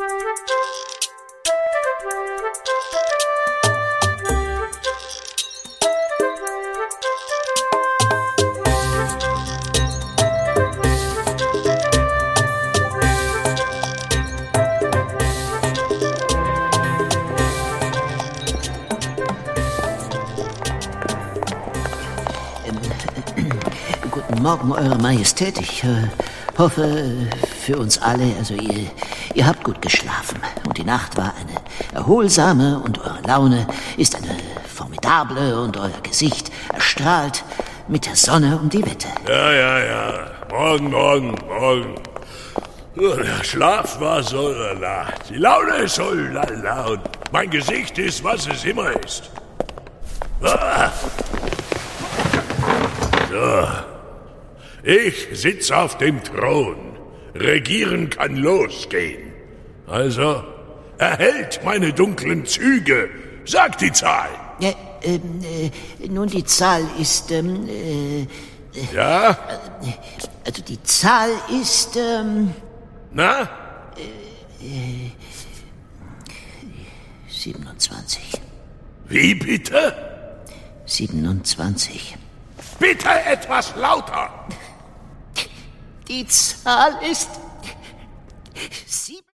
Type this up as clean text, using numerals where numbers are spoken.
Guten Morgen, Eure Majestät. Ich hoffe für uns alle, also ihr habt gut geschlafen. Und die Nacht war eine erholsame und eure Laune ist eine formidable und euer Gesicht erstrahlt mit der Sonne um die Wette. Ja. Morgen. Der Schlaf war so lala. Die Laune ist so lala. Und mein Gesicht ist, was es immer ist. So. Ich sitze auf dem Thron. Regieren kann losgehen. Also, erhält meine dunklen Züge. Sag die Zahl. Nun, die Zahl ist, Ja? also die Zahl ist, Na? 27. Wie bitte? 27. Bitte etwas lauter. Die Zahl ist